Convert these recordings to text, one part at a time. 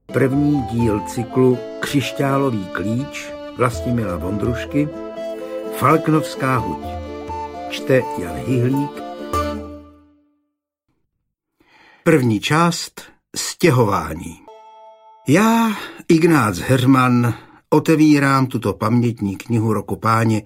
První díl cyklu Křišťálový klíč Vlastimila Vondrušky, Falknovská huť. Čte Jan Hyhlík. První část Stěhování. Já, Ignác Heřman, otevírám tuto pamětní knihu roku Páně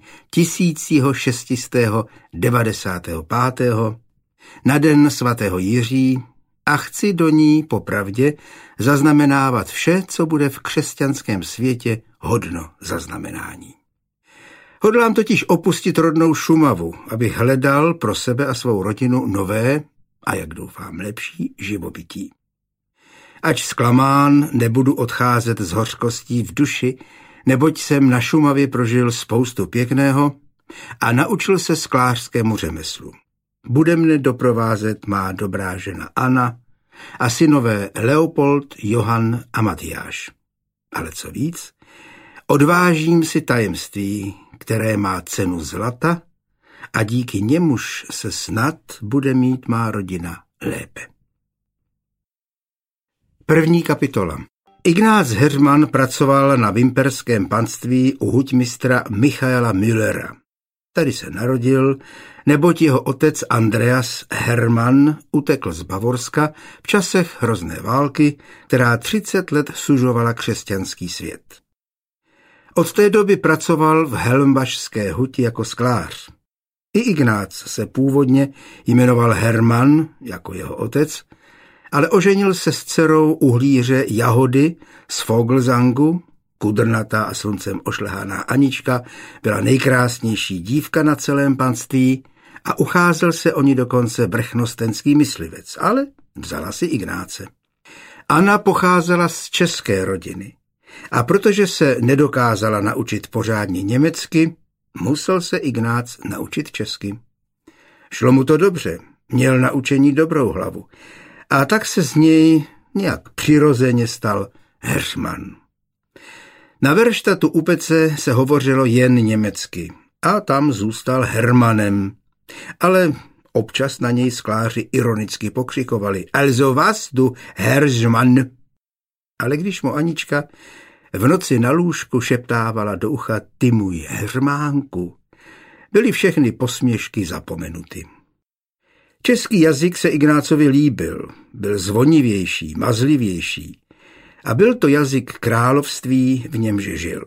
1695. na den svatého Jiří a chci do ní popravdě zaznamenávat vše, co bude v křesťanském světě hodno zaznamenání. Hodlám totiž opustit rodnou Šumavu, abych hledal pro sebe a svou rodinu nové a, jak doufám, lepší živobytí. Ač zklamán, nebudu odcházet s hořkostí v duši, neboť jsem na Šumavě prožil spoustu pěkného a naučil se sklářskému řemeslu. Bude mne doprovázet má dobrá žena Anna a synové Leopold, Johann a Matyáš. Ale co víc, odvážím si tajemství, které má cenu zlata a díky němuž se snad bude mít má rodina lépe. První kapitola. Ignác Heřman pracoval na vimperském panství u huťmistra Michaela Müllera. Tady se narodil, neboť jeho otec Andreas Hermann utekl z Bavorska v časech hrozné války, která 30 let sužovala křesťanský svět. Od té doby pracoval v helmbašské huti jako sklář. I Ignác se původně jmenoval Hermann, jako jeho otec, ale oženil se s dcerou uhlíře Jahody z Vogelsangu. Kudrnatá a sluncem ošlehaná Anička byla nejkrásnější dívka na celém panství a ucházel se o ní dokonce vrchnostenský myslivec, ale vzala si Ignáce. Anna pocházela z české rodiny a protože se nedokázala naučit pořádně německy, musel se Ignác naučit česky. Šlo mu to dobře, měl na učení dobrou hlavu a tak se z něj nějak přirozeně stal Heřman. Na verštatu u pece se hovořilo jen německy a tam zůstal Hermanem, ale občas na něj skláři ironicky pokřikovali Also was, du Herzmann? Ale když mu Anička v noci na lůžku šeptávala do ucha Ty můj Heřmánku, byly všechny posměšky zapomenuty. Český jazyk se Ignácovi líbil, byl zvonivější, mazlivější, a byl to jazyk království, v němž žil.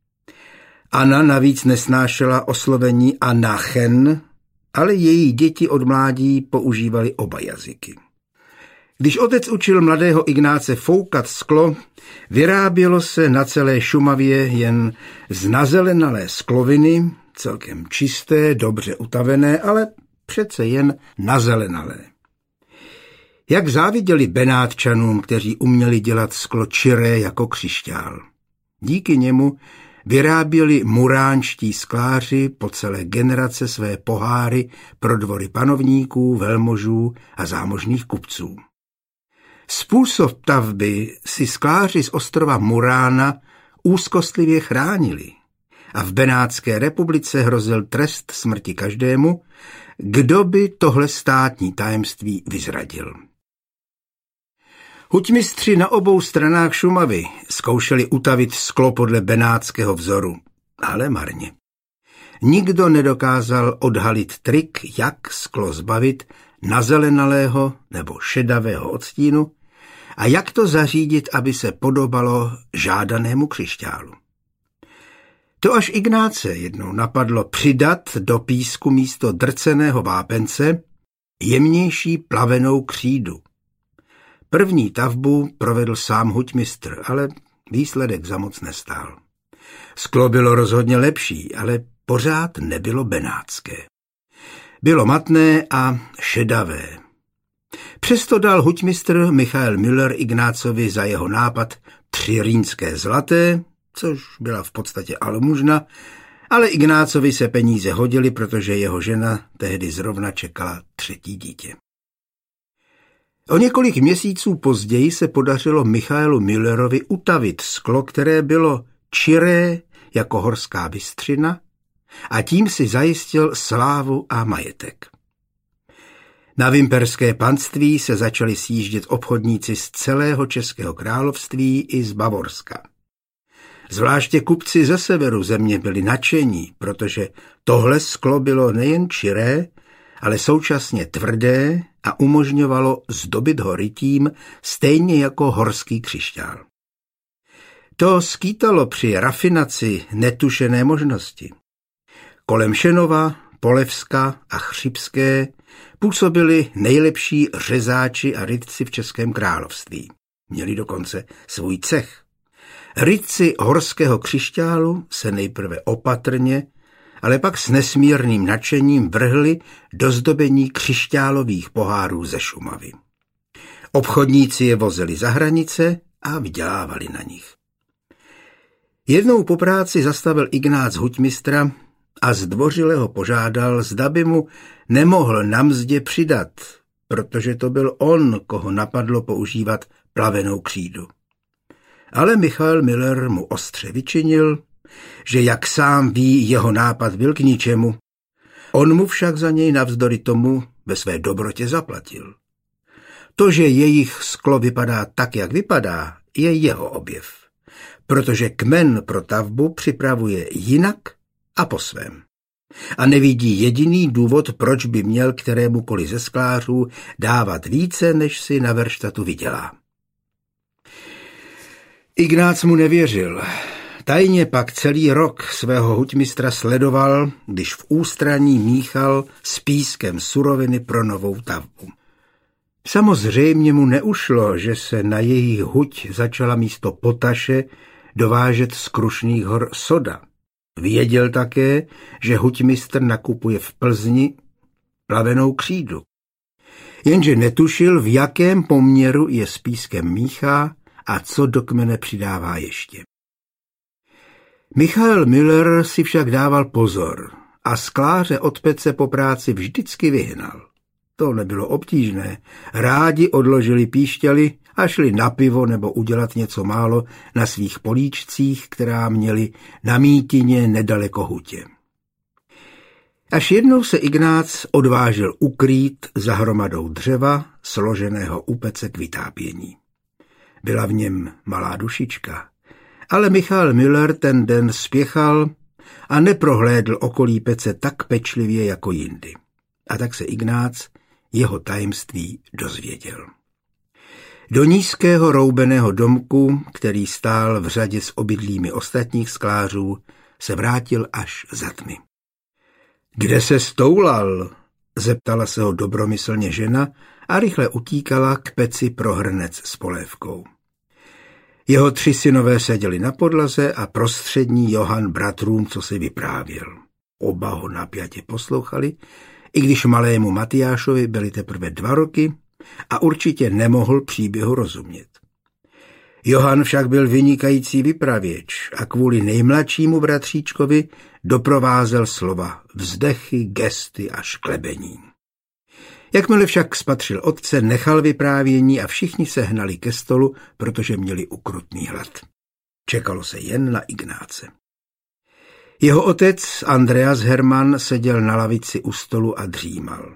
Anna navíc nesnášela oslovení Anachen, ale její děti od mládí používali oba jazyky. Když otec učil mladého Ignáce foukat sklo, vyrábělo se na celé Šumavě jen z nazelenalé skloviny, celkem čisté, dobře utavené, ale přece jen nazelenalé. Jak záviděli Benátčanům, kteří uměli dělat sklo čiré jako křišťál. Díky němu vyráběli muránští skláři po celé generace své poháry pro dvory panovníků, velmožů a zámožných kupců. Způsob tavby si skláři z ostrova Murána úzkostlivě chránili a v Benátské republice hrozil trest smrti každému, kdo by tohle státní tajemství vyzradil. Huťmistři na obou stranách Šumavy zkoušeli utavit sklo podle benátského vzoru, ale marně. Nikdo nedokázal odhalit trik, jak sklo zbavit nazelenalého nebo šedavého odstínu a jak to zařídit, aby se podobalo žádanému křišťálu. To až Ignáce jednou napadlo přidat do písku místo drceného vápence jemnější plavenou křídu. První tavbu provedl sám huťmistr, ale výsledek za moc nestál. Sklo bylo rozhodně lepší, ale pořád nebylo benátské. Bylo matné a šedavé. Přesto dal huťmistr Michael Müller Ignácovi za jeho nápad 3 rýnské zlaté, což byla v podstatě almužna, ale Ignácovi se peníze hodily, protože jeho žena tehdy zrovna čekala 3. dítě. O několik měsíců později se podařilo Michaelu Müllerovi utavit sklo, které bylo čiré jako horská bystřina a tím si zajistil slávu a majetek. Na Vimperské panství se začali sjíždět obchodníci z celého Českého království i z Bavorska. Zvláště kupci ze severu země byli nadšení, protože tohle sklo bylo nejen čiré, ale současně tvrdé a umožňovalo zdobit ho rytím stejně jako horský křišťál. To skýtalo při rafinaci netušené možnosti. Kolem Šenova, Polevska a Chřibské působili nejlepší řezáči a rytci v Českém království. Měli dokonce svůj cech. Rytci horského křišťálu se nejprve opatrně, ale pak s nesmírným nadšením vrhli do zdobení křišťálových pohárů ze Šumavy. Obchodníci je vozili za hranice a vydělávali na nich. Jednou po práci zastavil Ignác hutmistra a zdvořile ho požádal, zda by mu nemohl na mzdě přidat, protože to byl on, koho napadlo používat plavenou křídu. Ale Michael Müller mu ostře vyčinil, že jak sám ví, jeho nápad byl k ničemu. On mu však za něj navzdory tomu ve své dobrotě zaplatil. To, že jejich sklo vypadá tak, jak vypadá, je jeho objev, protože kmen pro tavbu připravuje jinak a po svém. A nevidí jediný důvod, proč by měl kterémukoliv ze sklářů dávat více, než si na verštatu vydělá. Ignác mu nevěřil. Tajně pak celý rok svého hutmistra sledoval, když v ústraní míchal s pískem suroviny pro novou tavbu. Samozřejmě mu neušlo, že se na jejich huť začala místo potaše dovážet z Krušných hor soda. Věděl také, že hutmistr nakupuje v Plzni plavenou křídu. Jenže netušil, v jakém poměru je s pískem míchá a co do kmene přidává ještě. Michael Müller si však dával pozor a skláře od pece po práci vždycky vyhnal. To nebylo obtížné. Rádi odložili píšťaly a šli na pivo nebo udělat něco málo na svých políčcích, která měli na mítině nedaleko hutě. Až jednou se Ignác odvážil ukrýt za hromadou dřeva, složeného u pece k vytápění. Byla v něm malá dušička, ale Michael Müller ten den spěchal a neprohlédl okolí pece tak pečlivě jako jindy. A tak se Ignác jeho tajemství dozvěděl. Do nízkého roubeného domku, který stál v řadě s obydlími ostatních sklářů, se vrátil až za tmy. Kde se stoulal? Zeptala se ho dobromyslně žena a rychle utíkala k peci pro hrnec s polévkou. Jeho 3 synové seděli na podlaze a prostřední Johann bratrům, co si vyprávěl. Oba ho napjatě poslouchali, i když malému Matyášovi byly teprve 2 roky a určitě nemohl příběhu rozumět. Johann však byl vynikající vypravěč a kvůli nejmladšímu bratříčkovi doprovázel slova vzdechy, gesty a šklebení. Jakmile však spatřil otce, nechal vyprávění a všichni se hnali ke stolu, protože měli ukrutný hlad. Čekalo se jen na Ignáce. Jeho otec Andreas Hermann seděl na lavici u stolu a dřímal.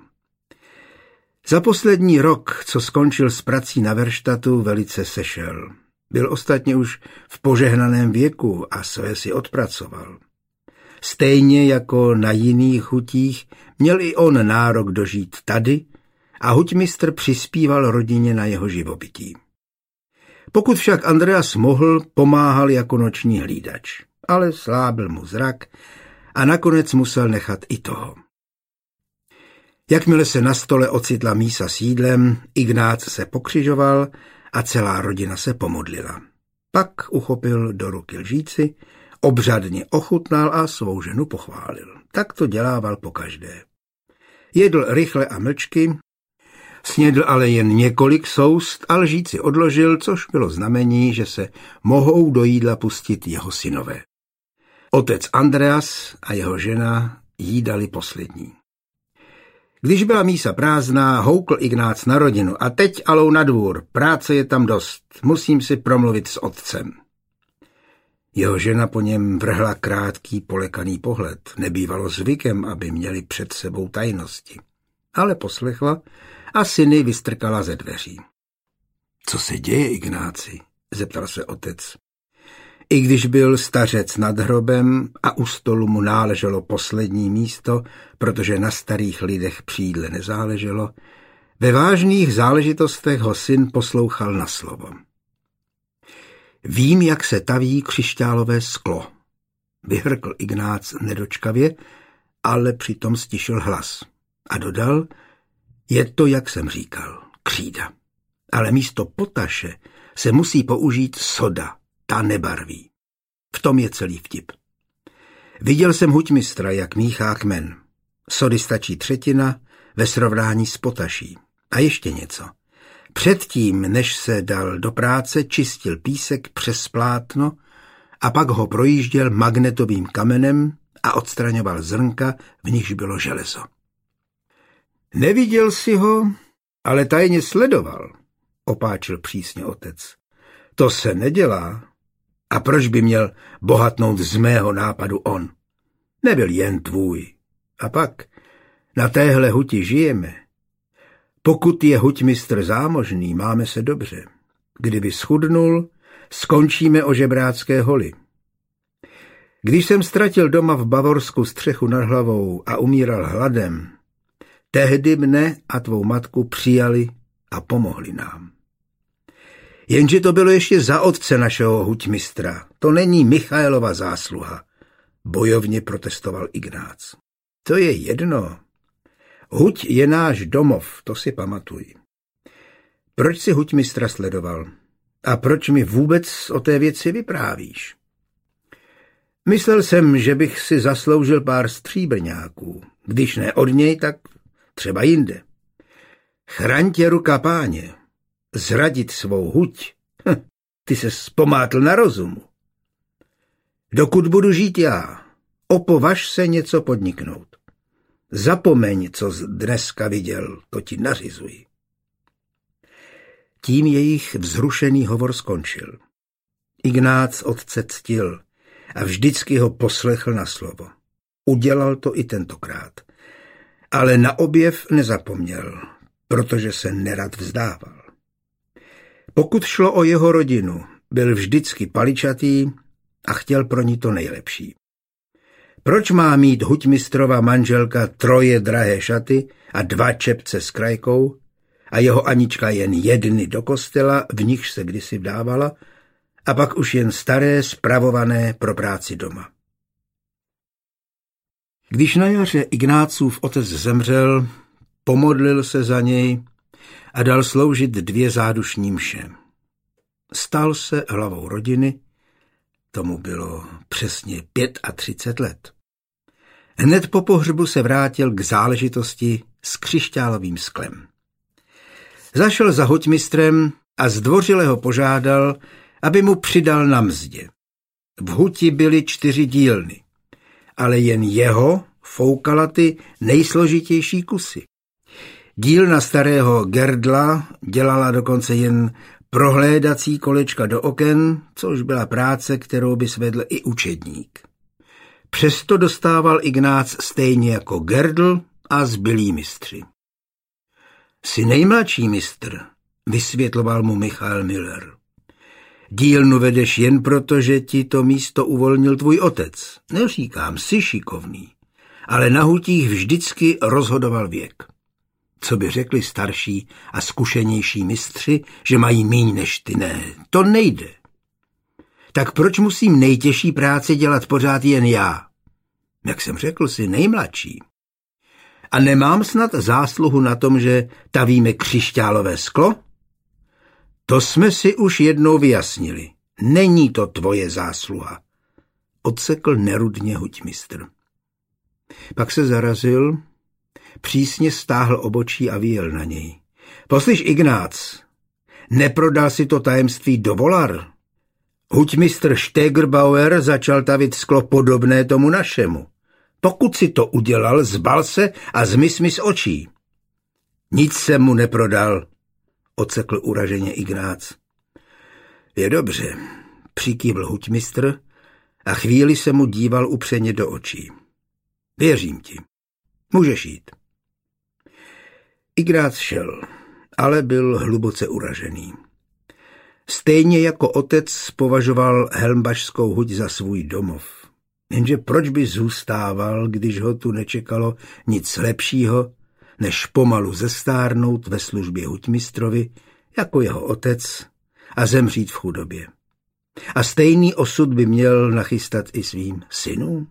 Za poslední rok, co skončil s prací na verštatu, velice sešel. Byl ostatně už v požehnaném věku a své si odpracoval. Stejně jako na jiných hutích měl i on nárok dožít tady a hutmistr přispíval rodině na jeho živobytí. Pokud však Andreas mohl, pomáhal jako noční hlídač, ale slábil mu zrak a nakonec musel nechat i toho. Jakmile se na stole ocitla mísa s jídlem, Ignác se pokřižoval a celá rodina se pomodlila. Pak uchopil do ruky lžíci, obřadně ochutnal a svou ženu pochválil. Tak to dělával pokaždé. Jedl rychle a mlčky, snědl ale jen několik soust a lžíci odložil, což bylo znamení, že se mohou do jídla pustit jeho synové. Otec Andreas a jeho žena jídali poslední. Když byla mísa prázdná, houkl Ignác na rodinu. A teď alou na dvůr, práce je tam dost, musím si promluvit s otcem. Jeho žena po něm vrhla krátký polekaný pohled. Nebývalo zvykem, aby měli před sebou tajnosti. ale poslechla a syny vystrkala ze dveří. Co se děje, Ignáci? Zeptal se otec. I když byl stařec nad hrobem a u stolu mu náleželo poslední místo, protože na starých lidech při jídle nezáleželo, ve vážných záležitostech ho syn poslouchal na slovo. Vím, jak se taví křišťálové sklo, vyhrkl Ignác nedočkavě, ale přitom stišil hlas a dodal, je to, jak jsem říkal, křída. Ale místo potaše se musí použít soda, ta nebarví. V tom je celý vtip. Viděl jsem huťmistra, jak míchá kmen. Sody stačí 1/3 ve srovnání s potaší. A ještě něco. Předtím, než se dal do práce, čistil písek přes plátno a pak ho projížděl magnetovým kamenem a odstraňoval zrnka, v nichž bylo železo. Neviděl si ho, ale tajně sledoval, opáčil přísně otec. To se nedělá. A proč by měl bohatnout z mého nápadu on? Nebyl jen tvůj. A pak na téhle huti žijeme. Pokud je huťmistr zámožný, máme se dobře. Kdyby schudnul, skončíme o žebrácké holi. Když jsem ztratil doma v Bavorsku střechu nad hlavou a umíral hladem, tehdy mne a tvou matku přijali a pomohli nám. Jenže to bylo ještě za otce našeho huťmistra. To není Michaelova zásluha, bojovně protestoval Ignác. To je jedno. Huť je náš domov, to si pamatuj. Proč si huťmistra sledoval? A proč mi vůbec o té věci vyprávíš? Myslel jsem, že bych si zasloužil pár stříbrňáků. Když ne od něj, tak třeba jinde. Chraň tě ruka páně. Zradit svou huť. Ty se vzpomátl na rozumu. Dokud budu žít já, opovaž se něco podniknout. Zapomeň, co dneska viděl, to ti nařizuji. Tím jejich vzrušený hovor skončil. Ignác otce ctil a vždycky ho poslechl na slovo. Udělal to i tentokrát. Ale na objev nezapomněl, protože se nerad vzdával. Pokud šlo o jeho rodinu, byl vždycky paličatý a chtěl pro ní to nejlepší. Proč má mít huťmistrova manželka 3 drahé šaty a 2 čepce s krajkou a jeho Anička jen 1 do kostela, v nichž se kdysi vdávala, a pak už jen staré, spravované pro práci doma. Když na jaře Ignácův otec zemřel, pomodlil se za něj a dal sloužit 2 zádušní mše. Stal se hlavou rodiny, tomu bylo přesně 35 let. Hned po pohřbu se vrátil k záležitosti s křišťálovým sklem. Zašel za huťmistrem a zdvořile ho požádal, aby mu přidal na mzdě. V huti byly 4 dílny, ale jen jeho foukala ty nejsložitější kusy. Dílna starého Gerdla dělala dokonce jen prohlédací kolečka do oken, což byla práce, kterou by svedl i učedník. Přesto dostával Ignác stejně jako Gerdl a zbylí mistři. Jsi nejmladší mistr, vysvětloval mu Michael Müller. Dílnu vedeš jen proto, že ti to místo uvolnil tvůj otec. Neříkám, jsi šikovný, ale na hutích vždycky rozhodoval věk. Co by řekli starší a zkušenější mistři, že mají míň než ty? Ne, to nejde. Tak proč musím nejtěžší práci dělat pořád jen já? Jak jsem řekl, jsi nejmladší. A nemám snad zásluhu na tom, že tavíme křišťálové sklo? To jsme si už jednou vyjasnili. Není to tvoje zásluha, odsekl nerudně huťmistr. Pak se zarazil, přísně stáhl obočí a vyjel na něj. Poslyš, Ignác, neprodal si to tajemství do volar? Huťmistr Stegerbauer začal tavit sklo podobné tomu našemu. Pokud si to udělal, zbal se a zmiz mi z očí. Nic jsem mu neprodal, odsekl uraženě Ignác. Je dobře, přikývl huťmistr a chvíli se mu díval upřeně do očí. Věřím ti. Můžeš jít. Ignác šel, ale byl hluboce uražený. Stejně jako otec považoval Helmbašskou huť za svůj domov. Jenže proč by zůstával, když ho tu nečekalo nic lepšího, než pomalu zestárnout ve službě hutmistrovi, jako jeho otec, a zemřít v chudobě. A stejný osud by měl nachystat i svým synům.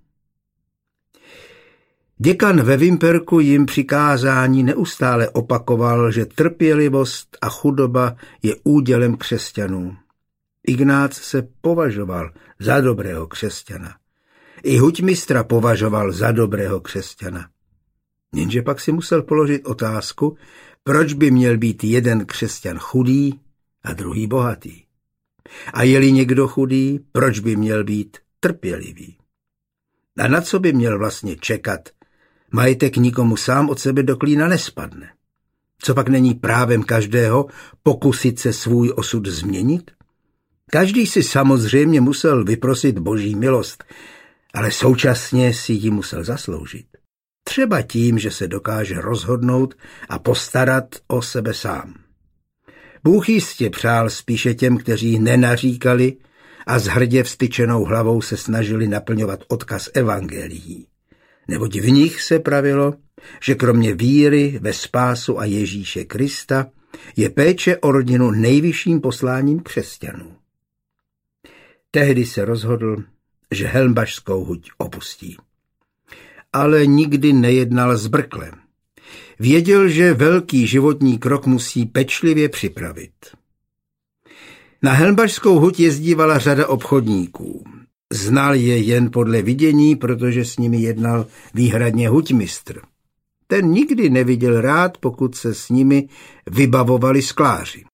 Děkan ve Vimperku jim přikázání neustále opakoval, že trpělivost a chudoba je údělem křesťanů. Ignác se považoval za dobrého křesťana. I hutmistra považoval za dobrého křesťana. Jenže pak si musel položit otázku, proč by měl být jeden křesťan chudý a druhý bohatý. A je-li někdo chudý, proč by měl být trpělivý? A na co by měl vlastně čekat? Majetek nikomu sám od sebe do klína nespadne. Co pak není právem každého pokusit se svůj osud změnit? Každý si samozřejmě musel vyprosit boží milost, ale současně si ji musel zasloužit. Třeba tím, že se dokáže rozhodnout a postarat o sebe sám. Bůh jistě přál spíše těm, kteří nenaříkali a s hrdě vztyčenou hlavou se snažili naplňovat odkaz evangelií. Neboť v nich se pravilo, že kromě víry ve spásu a Ježíše Krista je péče o rodinu nejvyšším posláním křesťanů. Tehdy se rozhodl, že Helmbašskou huť opustí. Ale nikdy nejednal zbrkle. Věděl, že velký životní krok musí pečlivě připravit. Na Helmbašskou huť jezdívala řada obchodníků. Znal je jen podle vidění, protože s nimi jednal výhradně hutmistr. Ten nikdy neviděl rád, pokud se s nimi vybavovali skláři.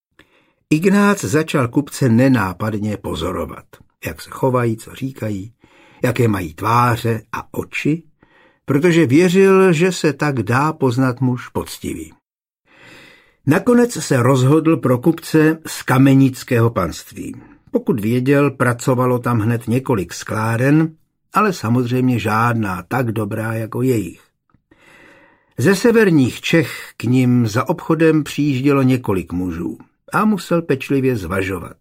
Ignác začal kupce nenápadně pozorovat, jak se chovají, co říkají, jaké mají tváře a oči, protože věřil, že se tak dá poznat muž poctivý. Nakonec se rozhodl pro kupce z Kamenického panství. Pokud věděl, pracovalo tam hned několik skláren, ale samozřejmě žádná tak dobrá jako jejich. Ze severních Čech k nim za obchodem přijíždělo několik mužů a musel pečlivě zvažovat.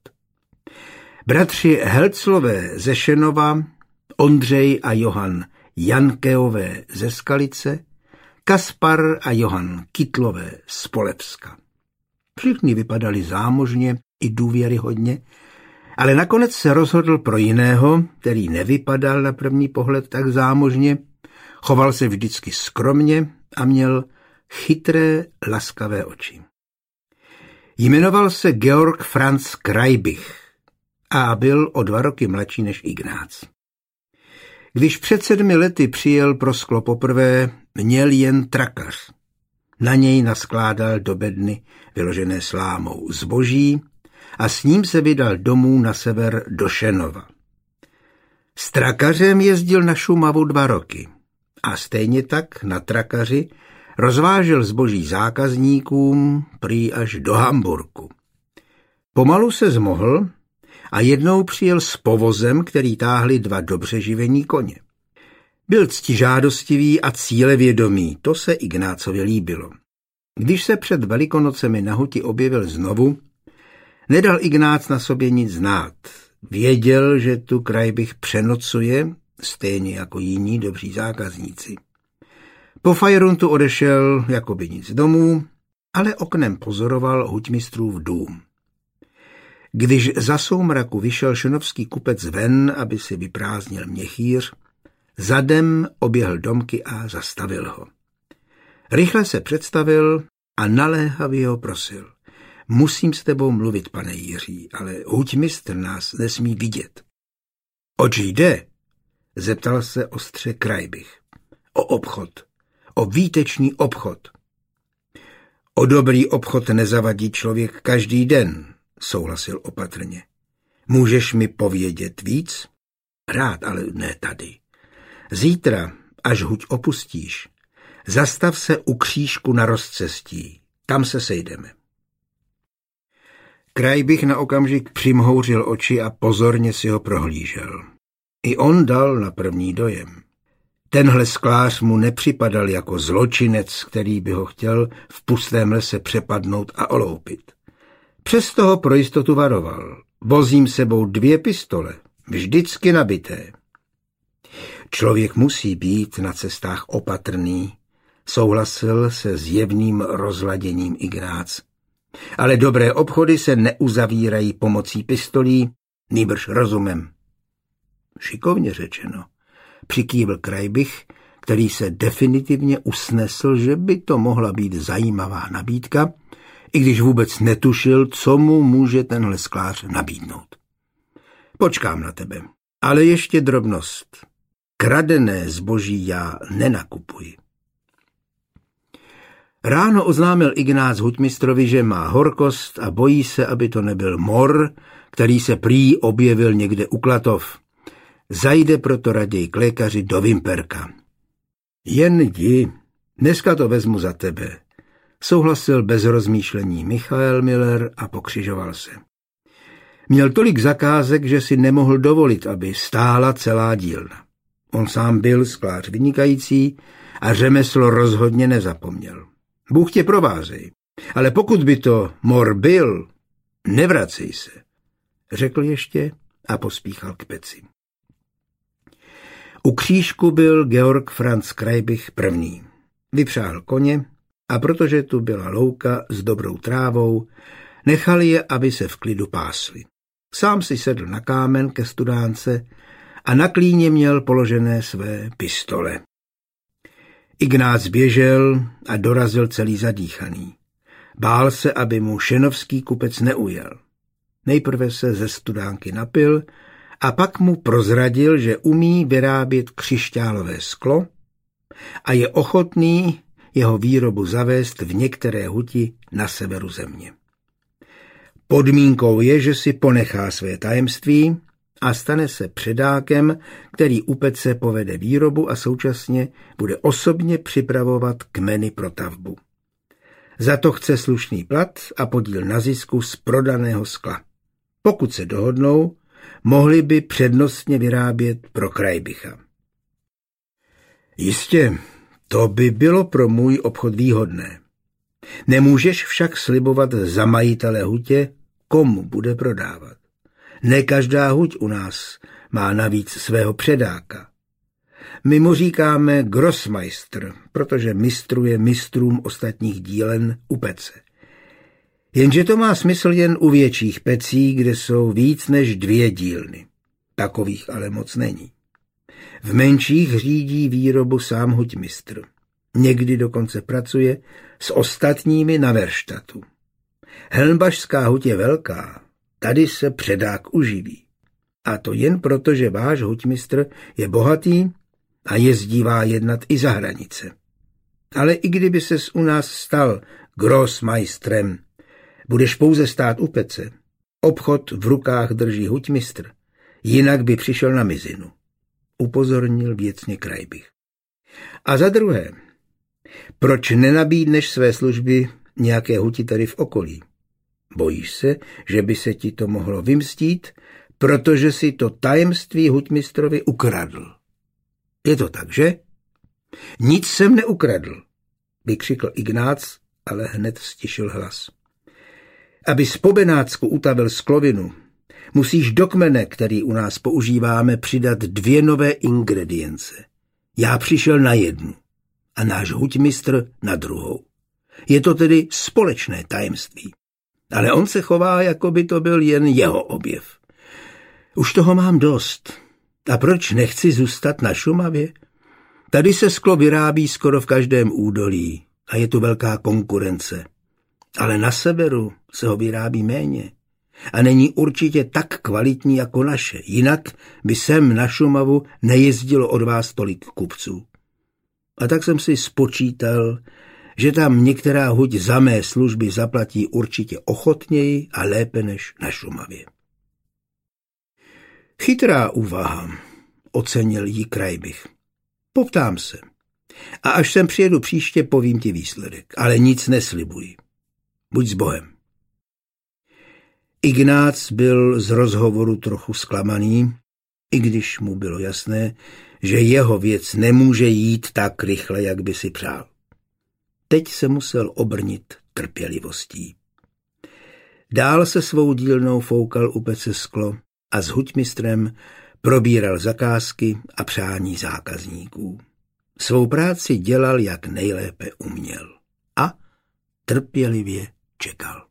Bratři Helclové ze Šenova, Ondřej a Johan Jankeové ze Skalice, Kaspar a Johan Kytlové z Polevska. Všichni vypadali zámožně i důvěryhodně, ale nakonec se rozhodl pro jiného, který nevypadal na první pohled tak zámožně, choval se vždycky skromně a měl chytré, laskavé oči. Jmenoval se Georg Franz Kraibich a byl o 2 roky mladší než Ignác. Když před 7 lety přijel pro sklo poprvé, měl jen trakař. Na něj naskládal do bedny vyložené slámou zboží a s ním se vydal domů na sever do Šenova. S trakařem jezdil na Šumavu 2 roky a stejně tak na trakaři rozvážel zboží zákazníkům prý až do Hamburku. Pomalu se zmohl a jednou přijel s povozem, který táhli 2 dobře živení koně. Byl ctižádostivý a cílevědomý, to se Ignácovi líbilo. Když se před Velikonocemi na huti objevil znovu, nedal Ignác na sobě nic znát. Věděl, že tu Kraibich přenocuje, stejně jako jiní dobří zákazníci. Po fajruntu odešel jako by nic domů, ale oknem pozoroval hutmistrův dům. Když za soumraku vyšel šenovský kupec ven, aby si vyprázdnil měchýř, zadem oběhl domky a zastavil ho. Rychle se představil a naléhavě ho prosil. Musím s tebou mluvit, pane Jiří, ale hutmistr nás nesmí vidět. Oč jde? Zeptal se ostře Kraibich. O obchod. O výtečný obchod. O dobrý obchod nezavadí člověk každý den, souhlasil opatrně. Můžeš mi povědět víc? Rád, ale ne tady. Zítra, až huť opustíš, zastav se u křížku na rozcestí. Tam se sejdeme. Kraibich na okamžik přimhouřil oči a pozorně si ho prohlížel. I on dal na první dojem. Tenhle sklář mu nepřipadal jako zločinec, který by ho chtěl v pustém lese přepadnout a oloupit. Přesto ho pro jistotu varoval. Vozím sebou 2 pistole, vždycky nabité. Člověk musí být na cestách opatrný, souhlasil se zjevným rozladěním Ignác. Ale dobré obchody se neuzavírají pomocí pistolí, nýbrž rozumem. Šikovně řečeno, přikývl Krajbych, který se definitivně usnesl, že by to mohla být zajímavá nabídka, i když vůbec netušil, co mu může tenhle sklář nabídnout. Počkám na tebe, ale ještě drobnost. Kradené zboží já nenakupuji. Ráno oznámil Ignác hutmistrovi, že má horkost a bojí se, aby to nebyl mor, který se prý objevil někde u Klatov. Zajde proto raději k lékaři do Vimperka. Jen jdi, dneska to vezmu za tebe, souhlasil bez rozmýšlení Michael Müller a pokřižoval se. Měl tolik zakázek, že si nemohl dovolit, aby stála celá dílna. On sám byl sklář vynikající a řemeslo rozhodně nezapomněl. Bůh tě provázej, ale pokud by to mor byl, nevracej se, řekl ještě a pospíchal k peci. U křížku byl Georg Franz Krajbych první. Vypřáhl koně a protože tu byla louka s dobrou trávou, nechal je, aby se v klidu pásli. Sám si sedl na kámen ke studánce a na klíně měl položené své pistole. Ignác běžel a dorazil celý zadýchaný. Bál se, aby mu šenovský kupec neujel. Nejprve se ze studánky napil a pak mu prozradil, že umí vyrábět křišťálové sklo a je ochotný jeho výrobu zavést v některé huti na severu země. Podmínkou je, že si ponechá své tajemství a stane se předákem, který u pece povede výrobu a současně bude osobně připravovat kmeny pro tavbu. Za to chce slušný plat a podíl na zisku z prodaného skla. Pokud se dohodnou, mohli by přednostně vyrábět pro Krajbycha. Jistě, to by bylo pro můj obchod výhodné. Nemůžeš však slibovat za majitele hutě, komu bude prodávat. Ne každá huť u nás má navíc svého předáka. My mu říkáme Grossmeister, protože mistruje mistrům ostatních dílen u pece. Jenže to má smysl jen u větších pecí, kde jsou víc než 2 dílny. Takových ale moc není. V menších řídí výrobu sám hutmistr. Někdy dokonce pracuje s ostatními na verštatu. Helmbašská huť je velká, tady se předák uživí. A to jen proto, že váš hutmistr je bohatý a jezdívá jednat i za hranice. Ale i kdyby ses u nás stal grossmeistrem, budeš pouze stát u pece. Obchod v rukách drží hutmistr, jinak by přišel na mizinu, upozornil věcně Krajbych. A za druhé, proč nenabídneš své služby nějaké huti tady v okolí? Bojíš se, že by se ti to mohlo vymstít, protože si to tajemství hutmistrovi ukradl. Je to tak, že? Nic jsem neukradl, vykřikl Ignác, ale hned stišil hlas. Aby z po Benátsku utavil sklovinu, musíš do kmene, který u nás používáme, přidat 2 nové ingredience. Já přišel na 1 a náš hutmistr na druhou. Je to tedy společné tajemství. Ale on se chová, jako by to byl jen jeho objev. Už toho mám dost. A proč nechci zůstat na Šumavě? Tady se sklo vyrábí skoro v každém údolí a je tu velká konkurence. Ale na severu se ho vyrábí méně a není určitě tak kvalitní jako naše. Jinak by sem na Šumavu nejezdilo od vás tolik kupců. A tak jsem si spočítal, že tam některá huť za mé služby zaplatí určitě ochotněji a lépe než na Šumavě. Chytrá úvaha, ocenil jí Krajbych. Poptám se. A až sem přijedu příště, povím ti výsledek, ale nic neslibuji. Buď s Bohem. Ignác byl z rozhovoru trochu zklamaný i když mu bylo jasné, že jeho věc nemůže jít tak rychle, jak by si přál. Teď se musel obrnit trpělivostí. Dál se svou dílnou foukal u pece sklo a s huťmistrem probíral zakázky a přání zákazníků. Svou práci dělal, jak nejlépe uměl. A trpělivě čekal.